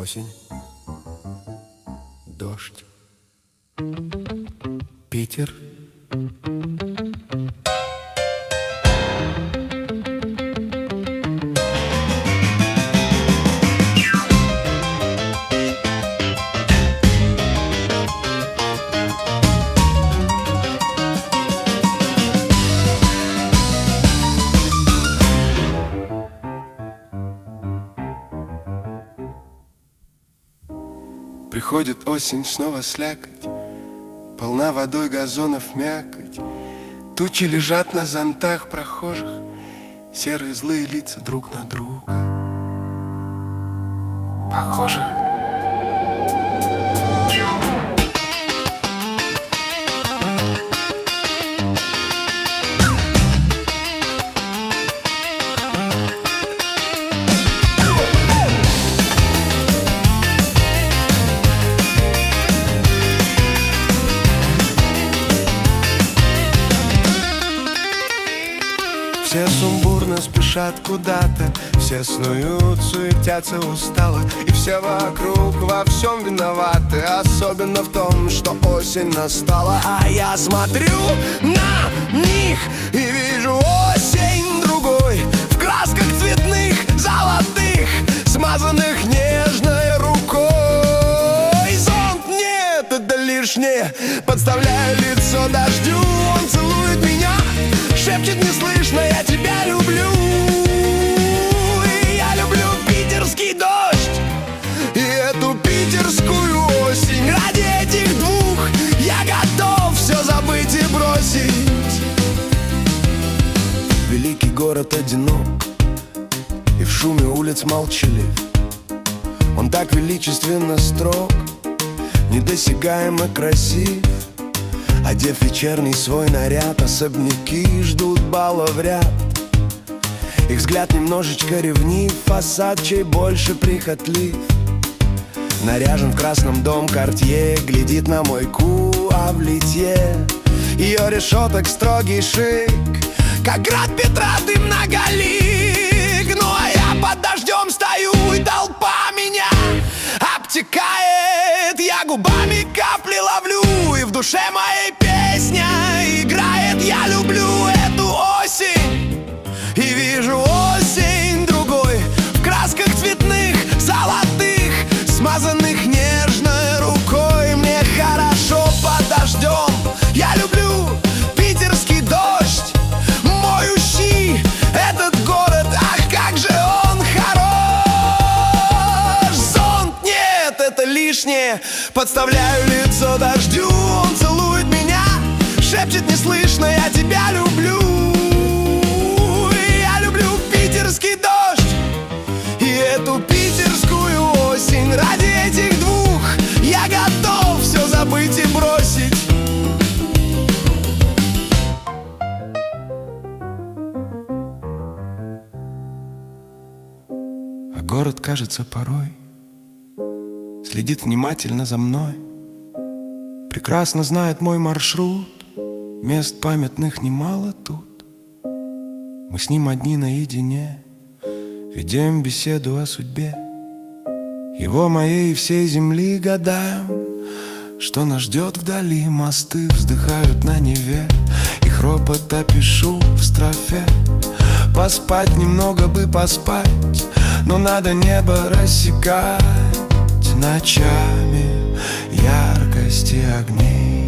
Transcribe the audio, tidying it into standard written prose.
Осень, дождь, Питер. Приходит осень, снова слякоть, полна водой газонов мякоть. Тучи лежат на зонтах прохожих, серые злые лица друг на друга похожи. Все сумбурно спешат куда-то, все снуют, суетятся устало, и все вокруг во всем виноваты, особенно в том, что осень настала. А я смотрю на них и вижу осень другой, в красках цветных, золотых, смазанных нежной рукой. Зонт нет, это лишнее, подставляю лицо дождю, он целует меня, шепчет неслышно: я тебя люблю. И я люблю питерский дождь и эту питерскую осень. Ради этих двух я готов все забыть и бросить. Великий город одинок и в шуме улиц молчалив. Он так величественно строг, недосягаемо красив. Одев вечерний свой наряд, особняки ждут бала в ряд. Их взгляд немножечко ревнив, фасад чей больше прихотлив. Наряжен в красном дом Картье, глядит на мой ку, а в литье ее решеток строгий шик, как град Петра ты многолик. Ну а я под дождем стою, и толпа меня обтекает. Я губами капли ловлю, и в душе моей песня играет. Я люблю эту осень и вижу осень другой, в красках цветных, золотых, смазанных нежной рукой. Мне хорошо под дождем, я люблю питерский дождь, моющий этот город, ах, как же он хорош. Зонт нет, это лишнее, подставляю лицо дождю, он целует меня, шепчет неслышно: я тебя люблю. И я люблю питерский дождь и эту питерскую осень. Ради этих двух я готов все забыть и бросить. А город, кажется, порой следит внимательно за мной, прекрасно знает мой маршрут, мест памятных немало тут. Мы с ним одни наедине, ведем беседу о судьбе его, моей и всей земли. Гадаем, что нас ждет вдали. Мосты вздыхают на Неве, их ропот опишу в строфе. Поспать немного бы поспать, но надо небо рассекать ночами яркости огней.